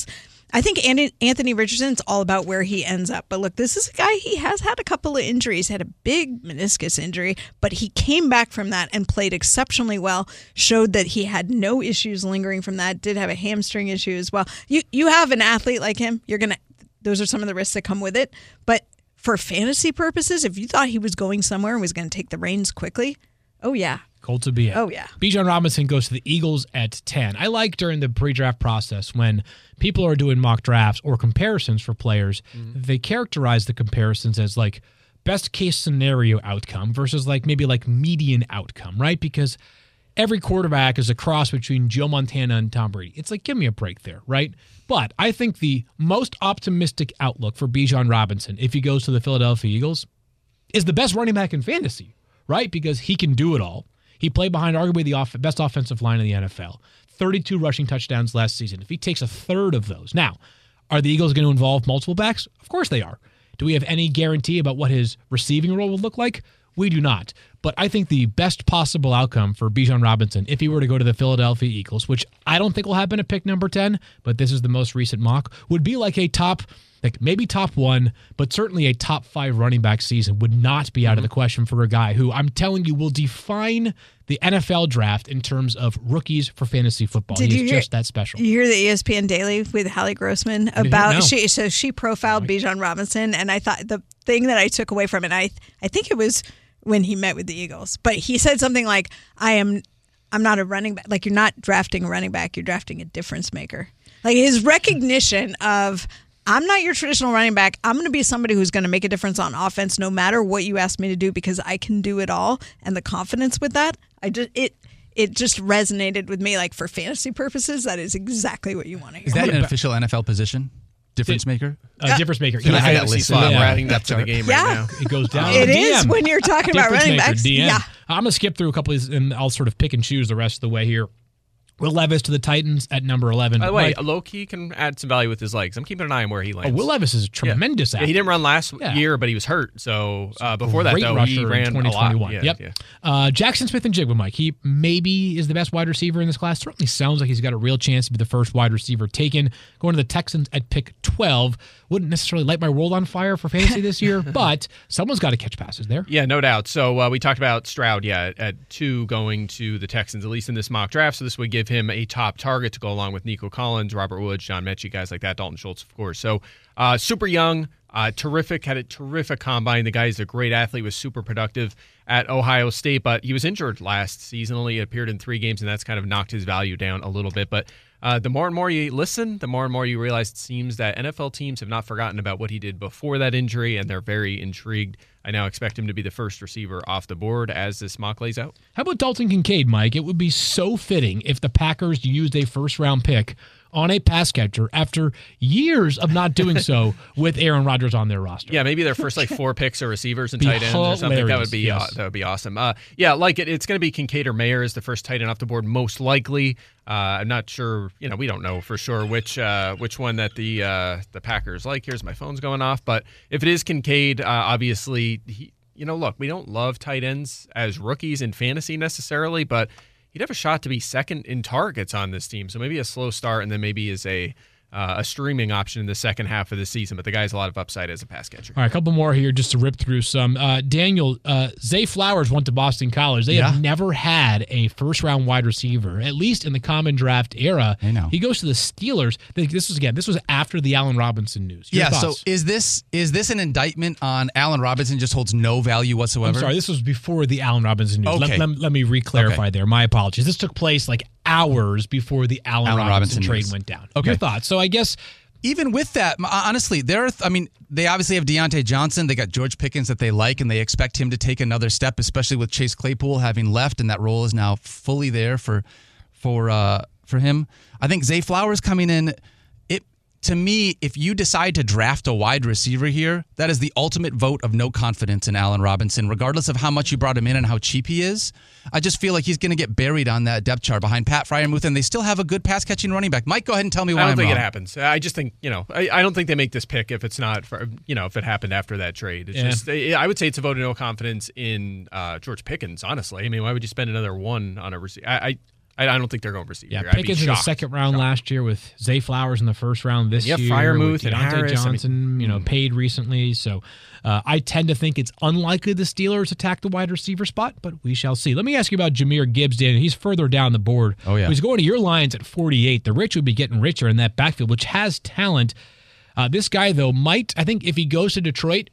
I think Andy, Anthony Richardson's all about where he ends up. But look, this is a guy, he has had a couple of injuries, had a big meniscus injury, but he came back from that and played exceptionally well, showed that he had no issues lingering from that, did have a hamstring issue as well. You you have an athlete like him, you're going to, those are some of the risks that come with it. But for fantasy purposes, if you thought he was going somewhere and was going to take the reins quickly, oh yeah. Colts would be it. Oh, yeah. Bijan Robinson goes to the Eagles at ten. I like during the pre-draft process when people are doing mock drafts or comparisons for players, mm-hmm. they characterize the comparisons as like best case scenario outcome versus like maybe like median outcome, right? Because every quarterback is a cross between Joe Montana and Tom Brady. It's like, give me a break there, right? But I think the most optimistic outlook for Bijan Robinson, if he goes to the Philadelphia Eagles, is the best running back in fantasy, right? Because he can do it all. He played behind arguably the off- best offensive line in the N F L. thirty-two rushing touchdowns last season. If he takes a third of those. Now, are the Eagles going to involve multiple backs? Of course they are. Do we have any guarantee about what his receiving role will look like? We do not. But I think the best possible outcome for Bijan Robinson, if he were to go to the Philadelphia Eagles, which I don't think will happen at pick number ten, but this is the most recent mock, would be like a top, like maybe top one, but certainly a top five running back season would not be out mm-hmm. of the question for a guy who I'm telling you will define the N F L draft in terms of rookies for fantasy football. Did He's you hear, just that special. You hear the E S P N Daily with Hallie Grossman about she so she profiled right. Bijan Robinson, and I thought the thing that I took away from it, I I think it was when he met with the Eagles, but he said something like, "I am, I'm not a running back. Like you're not drafting a running back, you're drafting a difference maker." Like his recognition of, I'm not your traditional running back. I'm going to be somebody who's going to make a difference on offense no matter what you ask me to do because I can do it all. And the confidence with that, I just it it just resonated with me. Like for fantasy purposes, that is exactly what you want to hear. Is that an official N F L position? Difference Did, maker? Uh, uh, difference maker. So Yeah, I have a slot. We're adding that to the game yeah. right now. It goes down. It D M. is when you're talking about Difference running maker, backs. D M. Yeah. I'm going to skip through a couple of these and I'll sort of pick and choose the rest of the way here. Will Levis to the Titans at number eleven. By the way, Mike, low-key can add some value with his legs. I'm keeping an eye on where he lands. oh, Will Levis is a tremendous yeah. athlete. Yeah, he didn't run last Yeah. year, but he was hurt. So uh, before that, Great though, rusher he in ran twenty twenty-one. a lot. Yeah, yep. yeah. Uh, Jackson Smith and Jigba, Mike. He maybe is the best wide receiver in this class. Certainly sounds like he's got a real chance to be the first wide receiver taken. Going to the Texans at pick twelve. Wouldn't necessarily light my world on fire for fantasy this year, but someone's got to catch passes there. Yeah, no doubt. So uh, we talked about Stroud, yeah, at, at two going to the Texans, at least in this mock draft. So this would give him a top target to go along with Nico Collins, Robert Woods, John Mechie, guys like that, Dalton Schultz, of course. So uh, super young, uh, terrific, had a terrific combine. The guy is a great athlete, was super productive at Ohio State, but he was injured last season, only appeared in three games, and that's kind of knocked his value down a little bit. But uh, the more and more you listen, the more and more you realize it seems that N F L teams have not forgotten about what he did before that injury, and they're very intrigued. I now expect him to be the first receiver off the board as this mock lays out. How about Dalton Kincaid, Mike? It would be so fitting if the Packers used a first-round pick on a pass catcher after years of not doing so with Aaron Rodgers on their roster. Yeah, maybe their first like four picks are receivers and Be tight ends or something. That hilarious, would be yes. uh, that would be awesome. Uh, yeah, like it, it's going to be Kincaid or Mayer as the first tight end off the board, most likely. Uh, I'm not sure. You know, we don't know for sure which uh, which one that the uh, the Packers like. Here's my phone's going off, but if it is Kincaid, uh, obviously, he, you know, look, we don't love tight ends as rookies in fantasy necessarily, but he'd have a shot to be second in targets on this team. So maybe a slow start and then maybe is a uh, a streaming option in the second half of the season. But the guy has a lot of upside as a pass catcher. All right, a couple more here just to rip through some. Uh, Daniel, uh, Zay Flowers went to Boston College. They Yeah. have never had a first-round wide receiver, at least in the common draft era. I know. He goes to the Steelers. This was, again, this was after the Allen Robinson news. Your yeah, thoughts? so is this is this an indictment on Allen Robinson just holds no value whatsoever? I'm sorry, this was before the Allen Robinson news. Okay. Let, let, let me re-clarify Okay. there. My apologies. This took place like hours before the Allen, Allen Robinson, Robinson trade news. went down. Okay. Your thoughts? So I guess Even with that, honestly, there are, I mean, they obviously have Deontay Johnson. They got George Pickens that they like, and they expect him to take another step, especially with Chase Claypool having left, and that role is now fully there for for uh, for him. I think Zay Flowers coming in, it to me, if you decide to draft a wide receiver here, that is the ultimate vote of no confidence in Allen Robinson, regardless of how much you brought him in and how cheap he is. I just feel like he's going to get buried on that depth chart behind Pat Freiermuth, and they still have a good pass-catching running back. Mike, go ahead and tell me why I don't I'm think wrong. it happens. I just think, you know, I, I don't think they make this pick if it's not, for, you know, if it happened after that trade. It's Yeah. just, I would say it's a vote of no confidence in uh, George Pickens, honestly. I mean, why would you spend another one on a receiver? I, I I, I don't think they're going receiver. Yeah, here. I'd be Pickens in the shocked. second round Shocked. last year with Zay Flowers in the first round this Yeah, year. Freiermuth with and Deontay Harris, I mean- Johnson, you know, paid recently. So uh, I tend to think it's unlikely the Steelers attack the wide receiver spot, but we shall see. Let me ask you about Jahmyr Gibbs, Dan. He's further down the board. Oh, yeah. He's going to your Lions at forty-eight. The rich would be getting richer in that backfield, which has talent. Uh, this guy, though, might, I think if he goes to Detroit,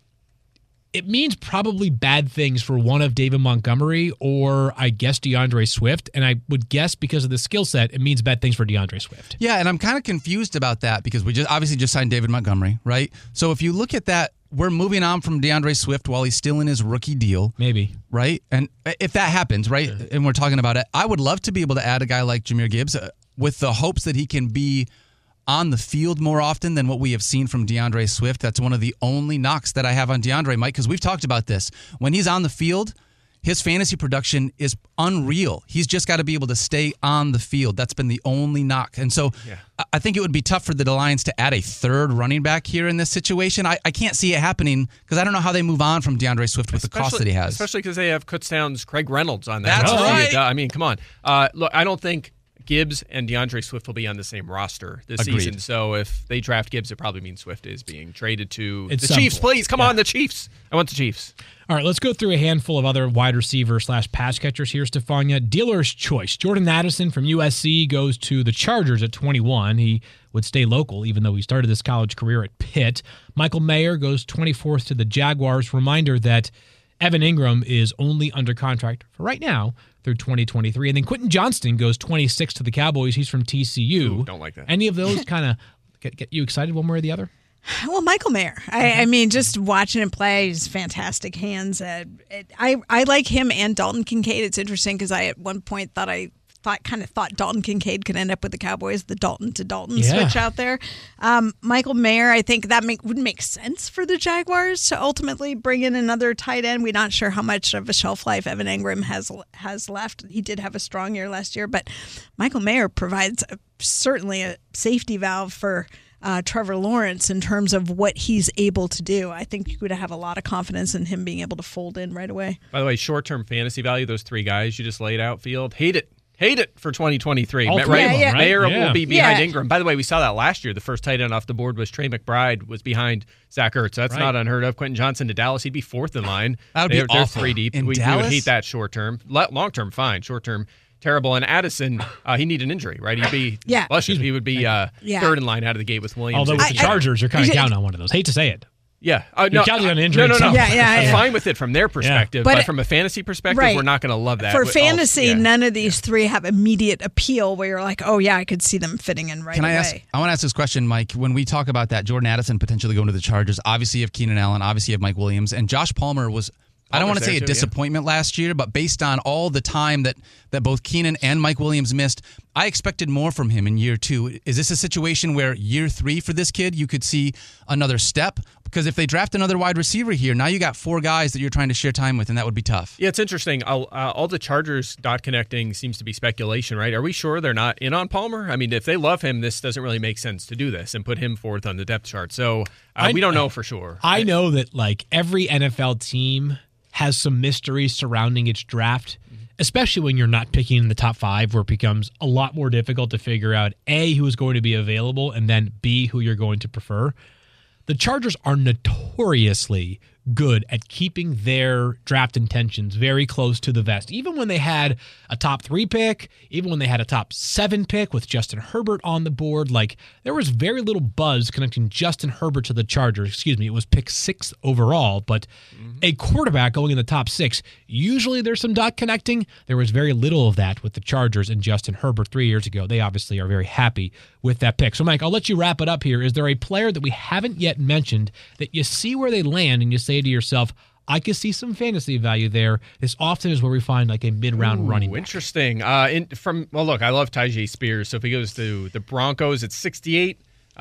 it means probably bad things for one of David Montgomery or, I guess, DeAndre Swift. And I would guess because of the skill set, it means bad things for DeAndre Swift. Yeah, and I'm kind of confused about that because we just obviously just signed David Montgomery, right? So if you look at that, we're moving on from DeAndre Swift while he's still in his rookie deal. Maybe. Right? And if that happens, right, yeah. and we're talking about it, I would love to be able to add a guy like Jahmyr Gibbs uh, with the hopes that he can be on the field more often than what we have seen from DeAndre Swift. That's one of the only knocks that I have on DeAndre, Mike, because we've talked about this. When he's on the field, his fantasy production is unreal. He's just got to be able to stay on the field. That's been the only knock. And so yeah. I think it would be tough for the Lions to add a third running back here in this situation. I, I can't see it happening because I don't know how they move on from DeAndre Swift with especially, the cost that he has. Especially because they have Kutztown's Craig Reynolds on that. That's roster. right. I mean, come on. Uh, look, I don't think Gibbs and DeAndre Swift will be on the same roster this Agreed. season. So if they draft Gibbs, it probably means Swift is being traded to At the some Chiefs. point. Please, come Yeah. on, the Chiefs. I want the Chiefs. All right, let's go through a handful of other wide receiver slash pass catchers here, Stefania. Dealer's choice. Jordan Addison from U S C goes to the Chargers at twenty-one. He would stay local, even though he started his college career at Pitt. Michael Mayer goes twenty-fourth to the Jaguars. Reminder that Evan Ingram is only under contract for right now through twenty twenty-three. And then Quentin Johnston goes twenty-six to the Cowboys. He's from T C U. Ooh, don't like that. Any of those kind of get, get you excited one way or the other? Well, Michael Mayer. I, I mean, just watching him play, he's fantastic hands. Uh, it, I I like him and Dalton Kincaid. It's interesting because I at one point thought I thought kind of thought Dalton Kincaid could end up with the Cowboys, the Dalton to Dalton Yeah. switch out there. Um, Michael Mayer, I think that make, would make sense for the Jaguars to ultimately bring in another tight end. We're not sure how much of a shelf life Evan Ingram has has left. He did have a strong year last year, but Michael Mayer provides a, certainly a safety valve for Uh, Trevor Lawrence in terms of what he's able to do. I think you would have a lot of confidence in him being able to fold in right away. By the way, short-term fantasy value, those three guys you just laid out, Field, hate it. Hate it for twenty twenty-three. All Ma- three right? of them, right? Mayer Yeah. will be behind Yeah. Ingram. By the way, we saw that last year. The first tight end off the board was Trey McBride, was behind Zach Ertz. So that's Right. not unheard of. Quentin Johnson to Dallas, he'd be fourth in line. That would be they're, they're awful. three deep. In we, we Dallas? would hate that short-term. Le- Long-term, fine. Short-term, terrible. And Addison, uh, he needed an injury, right? He'd be, Yeah. bless you, he would be uh, Yeah. third in line out of the gate with Williams. Although with I- the Chargers, you're kind of I- counting on one of those. Hate to say it. Yeah. Uh, You're no, counting on uh, injury No, no, no. itself. Yeah, yeah, I'm yeah. fine with it from their perspective, but, But- from a fantasy perspective, Right. we're not going to love that. For With all- fantasy, yeah. none of these three have immediate appeal where you're like, oh, yeah, I could see them fitting in right Can I away. ask? I want to ask this question, Mike. When we talk about that, Jordan Addison potentially going to the Chargers, obviously you have Keenan Allen, obviously you have Mike Williams, and Josh Palmer was. I don't Palmer's want to say there a too, yeah. disappointment last year, but based on all the time that, that both Keenan and Mike Williams missed, I expected more from him in year two. Is this a situation where year three for this kid, you could see another step? Because if they draft another wide receiver here, now you got four guys that you're trying to share time with, and that would be tough. Yeah, it's interesting. I'll, uh, all the Chargers dot connecting seems to be speculation, right? Are we sure they're not in on Palmer? I mean, if they love him, this doesn't really make sense to do this and put him fourth on the depth chart. So uh, I- we don't know for sure. I know that like every N F L team has some mysteries surrounding its draft, especially when you're not picking in the top five, where it becomes a lot more difficult to figure out A, who is going to be available, and then B, who you're going to prefer. The Chargers are notoriously good at keeping their draft intentions very close to the vest. Even when they had a top three pick, even when they had a top seven pick with Justin Herbert on the board, like there was very little buzz connecting Justin Herbert to the Chargers. Excuse me, it was pick six overall, but mm-hmm. a quarterback going in the top six, usually there's some dot connecting. There was very little of that with the Chargers and Justin Herbert three years ago. They obviously are very happy with that pick. So Mike, I'll let you wrap it up here. Is there a player that we haven't yet mentioned that you see where they land and you say to yourself, I could see some fantasy value there? This often is where we find like a mid-round Ooh, running back. Interesting. Uh, in, from well, look, I love Tyjae Spears. So if he goes to the Broncos at sixty-eight,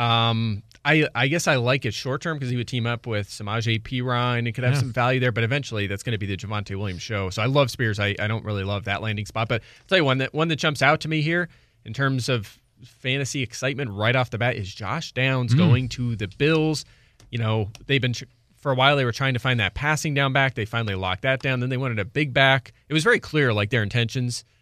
um, I I guess I like it short term because he would team up with Samaje Perine and could have Yeah. some value there. But eventually, that's going to be the Javonte Williams show. So I love Spears. I, I don't really love that landing spot, but I'll tell you one that one that jumps out to me here in terms of fantasy excitement right off the bat is Josh Downs mm. going to the Bills. You know, they've been. Tr- For a while, they were trying to find that passing down back. They finally locked that down. Then they wanted a big back. It was very clear, like, their intentions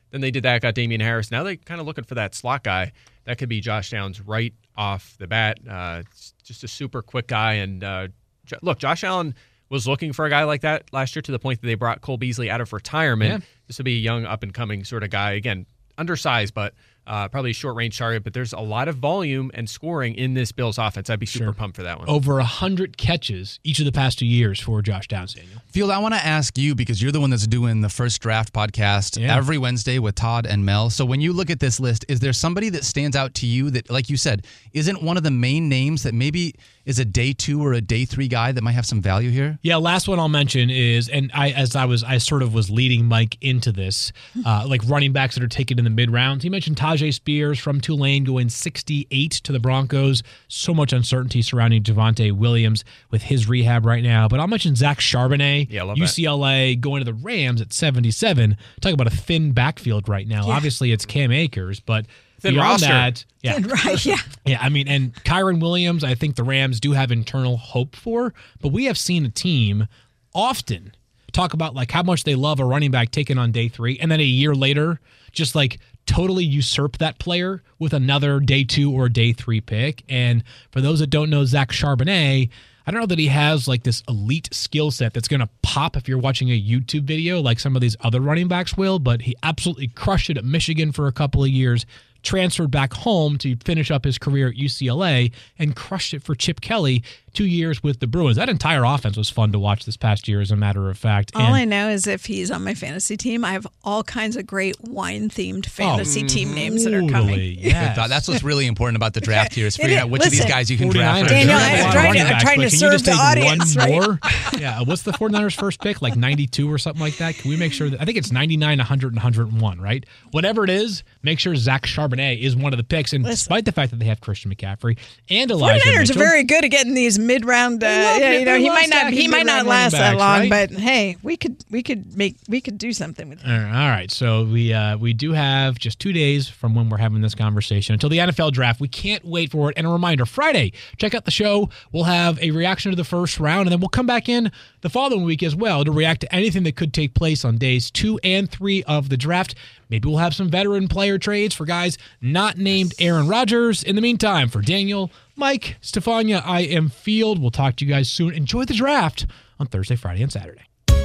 Then they did that, got Damian Harris. Now they're kind of looking for that slot guy. That could be Josh Downs right off the bat. Uh, just a super quick guy. And uh, look, Josh Allen was looking for a guy like that last year to the point that they brought Cole Beasley out of retirement. Yeah. This would be a young, up-and-coming sort of guy. Again, undersized, but uh, probably a short-range target. But there's a lot of volume and scoring in this Bills offense. I'd be super sure. pumped for that one. Over one hundred catches each of the past two years for Josh Downs, Daniel. Field, I want to ask you, because you're the one that's doing the First Draft podcast yeah. every Wednesday with Todd and Mel. So when you look at this list, is there somebody that stands out to you that, like you said, isn't one of the main names that maybe is a day two or a day three guy that might have some value here? Yeah, last one I'll mention is, and I as I was, I sort of was leading Mike into this, uh, like running backs that are taken in the mid rounds. He mentioned Tajay Spears from Tulane going sixty-eight to the Broncos. So much uncertainty surrounding Javonte Williams with his rehab right now. But I'll mention Zach Charbonnet, yeah, love U C L A, that. going to the Rams at seventy-seven. Talk about a thin backfield right now. Yeah. Obviously, it's Cam Akers, but thin beyond roster. that, yeah, thin, right, yeah, yeah. I mean, and Kyron Williams, I think the Rams do have internal hope for, but we have seen a team often talk about like how much they love a running back taken on day three, and then a year later, just like totally usurp that player with another day two or day three pick. And for those that don't know Zach Charbonnet, I don't know that he has like this elite skill set that's going to pop if you're watching a YouTube video like some of these other running backs will, but he absolutely crushed it at Michigan for a couple of years, transferred back home to finish up his career at U C L A, and crushed it for Chip Kelly two years with the Bruins. That entire offense was fun to watch this past year, as a matter of fact. All and, I know is if he's on my fantasy team, I have all kinds of great wine-themed fantasy oh, team names that are coming. Yes. That's what's really important about the draft here is figuring out which Listen, of these guys you can draft. Daniel, I'm trying to, I'm trying to serve the audience, one right? More? Yeah, what's the 49ers first pick? Like ninety-two or something like that? Can we make sure that, I think it's ninety-nine, one hundred, and one hundred one, right? Whatever it is, make sure Zach Charbonnet is one of the picks. And Listen, despite the fact that they have Christian McCaffrey and Elijah 49ers Mitchell, are very good at getting these mid-round. Uh, yeah, you know, he might not he might not last that long, right? but hey, we could we could make we could do something with him. All right, so we uh, we do have just two days from when we're having this conversation until the N F L draft. We can't wait for it. And a reminder, Friday, check out the show. We'll have a reaction to the first round, and then we'll come back in the following week as well to react to anything that could take place on days two and three of the draft. Maybe we'll have some veteran player trades for guys not named Aaron Rodgers. In the meantime, for Daniel, Mike, Stefania, I am Field. We'll talk to you guys soon. Enjoy the draft on Thursday, Friday, and Saturday.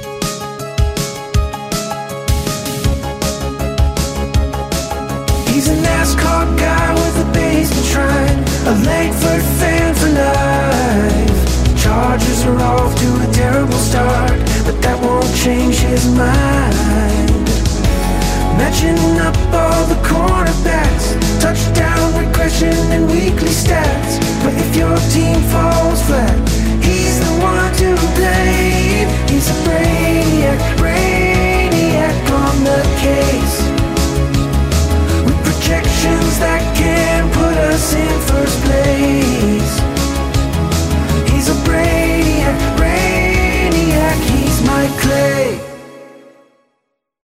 He's a NASCAR guy with a basement shrine, a Langford fan for life. Chargers are off to a terrible start, but that won't change his mind. Matching up all the quarterbacks, touchdown regression and weekly stats. But if your team falls